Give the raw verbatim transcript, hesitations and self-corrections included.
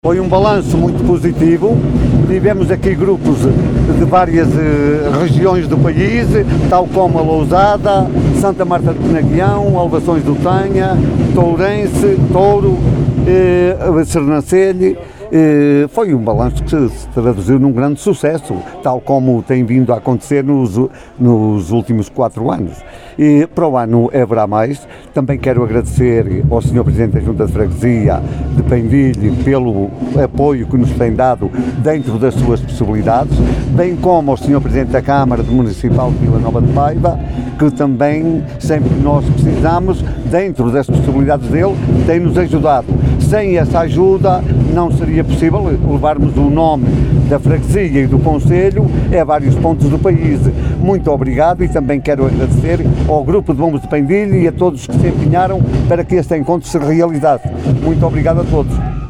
Foi um balanço muito positivo. Tivemos aqui grupos de várias eh, regiões do país, tal como a Lousada, Santa Marta de Penaguião, Alvações do Tanha, Tourense, Touro, eh, Sernancelho. Eh, foi um balanço que se traduziu num grande sucesso, tal como tem vindo a acontecer nos, nos últimos quatro anos. E para o ano haverá mais. Também quero agradecer ao senhor Presidente da Junta de Freguesia de Pendilho pelo apoio que nos tem dado dentro das suas possibilidades, bem como ao senhor Presidente da Câmara Municipal de Vila Nova de Paiva, que também, sempre que nós precisamos, dentro das possibilidades dele, tem-nos ajudado. Sem essa ajuda não seria possível levarmos o nome da freguesia e do concelho a vários pontos do país. Muito obrigado e também quero agradecer ao Grupo de Bombos de Pendilho e a todos que se empenharam para que este encontro se realizasse. Muito obrigado a todos.